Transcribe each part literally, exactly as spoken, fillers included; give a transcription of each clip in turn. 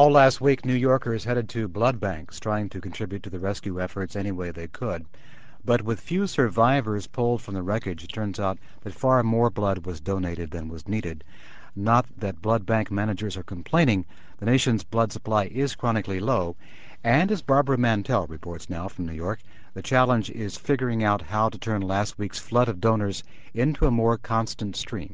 All last week, New Yorkers headed to blood banks trying to contribute to the rescue efforts any way they could. But with few survivors pulled from the wreckage, it turns out that far more blood was donated than was needed. Not that blood bank managers are complaining. The nation's blood supply is chronically low. And as Barbara Mantell reports now from New York, the challenge is figuring out how to turn last week's flood of donors into a more constant stream.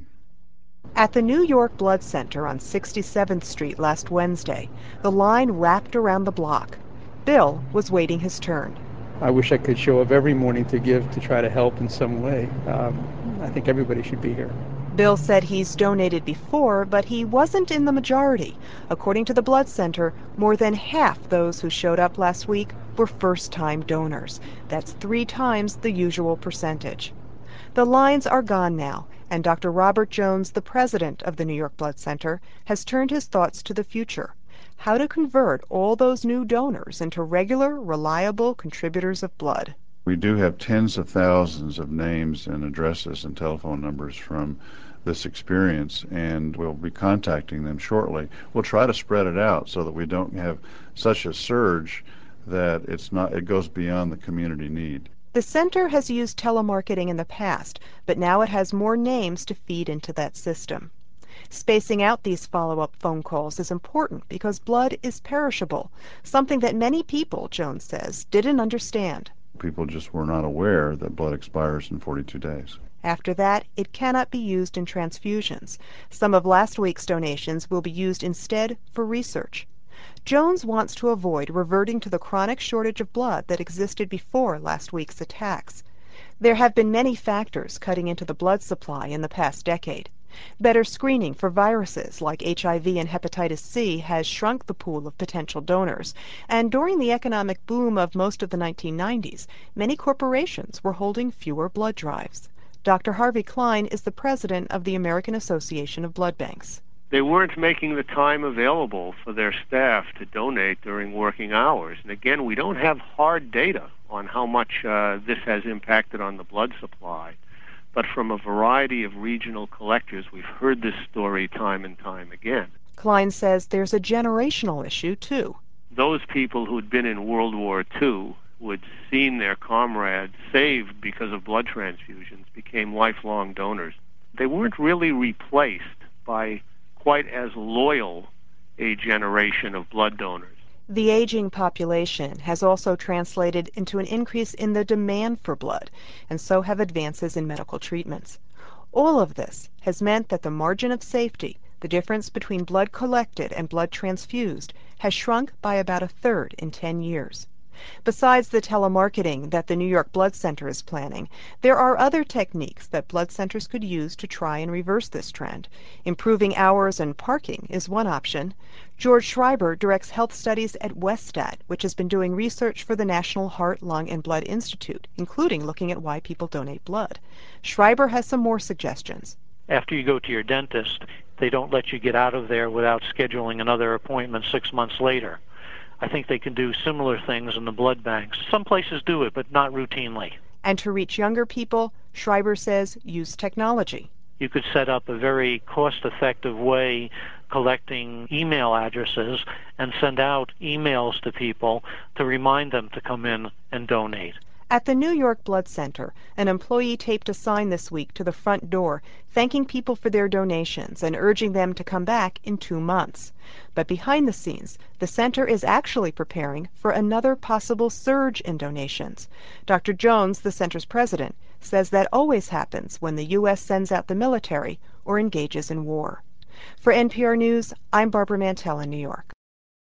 At the New York Blood Center on sixty-seventh Street last Wednesday, the line wrapped around the block. Bill was waiting his turn. I wish I could show up every morning to give, to try to help in some way. Um, I think everybody should be here. Bill said he's donated before, but he wasn't in the majority. According to the Blood Center, more than half those who showed up last week were first-time donors. That's three times the usual percentage. The lines are gone now, and Doctor Robert Jones, the president of the New York Blood Center, has turned his thoughts to the future. How to convert all those new donors into regular, reliable contributors of blood. We do have tens of thousands of names and addresses and telephone numbers from this experience, and we'll be contacting them shortly. We'll try to spread it out so that we don't have such a surge that it's not it goes beyond the community need. The center has used telemarketing in the past, but now it has more names to feed into that system. Spacing out these follow-up phone calls is important because blood is perishable, something that many people, Jones says, didn't understand. People just were not aware that blood expires in forty-two days. After that, it cannot be used in transfusions. Some of last week's donations will be used instead for research. Jones wants to avoid reverting to the chronic shortage of blood that existed before last week's attacks. There have been many factors cutting into the blood supply in the past decade. Better screening for viruses like H I V and hepatitis C has shrunk the pool of potential donors, and during the economic boom of most of the nineteen nineties, many corporations were holding fewer blood drives. Doctor Harvey Klein is the president of the American Association of Blood Banks. They weren't making the time available for their staff to donate during working hours. And again, we don't have hard data on how much uh, this has impacted on the blood supply. But from a variety of regional collectors, we've heard this story time and time again. Klein says there's a generational issue, too. Those people who'd been in World War Two, who had seen their comrades saved because of blood transfusions, became lifelong donors. They weren't really replaced by quite as loyal a generation of blood donors. The aging population has also translated into an increase in the demand for blood, and so have advances in medical treatments. All of this has meant that the margin of safety, the difference between blood collected and blood transfused, has shrunk by about a third in ten years. Besides the telemarketing that the New York Blood Center is planning, there are other techniques that blood centers could use to try and reverse this trend. Improving hours and parking is one option. George Schreiber directs health studies at WestStat, which has been doing research for the National Heart, Lung, and Blood Institute, including looking at why people donate blood. Schreiber has some more suggestions. After you go to your dentist, they don't let you get out of there without scheduling another appointment six months later. I think they can do similar things in the blood banks. Some places do it, but not routinely. And to reach younger people, Schreiber says use technology. You could set up a very cost-effective way collecting email addresses and send out emails to people to remind them to come in and donate. At the New York Blood Center, an employee taped a sign this week to the front door thanking people for their donations and urging them to come back in two months. But behind the scenes, the center is actually preparing for another possible surge in donations. Doctor Jones, the center's president, says that always happens when the U S sends out the military or engages in war. For N P R News, I'm Barbara Mantell in New York.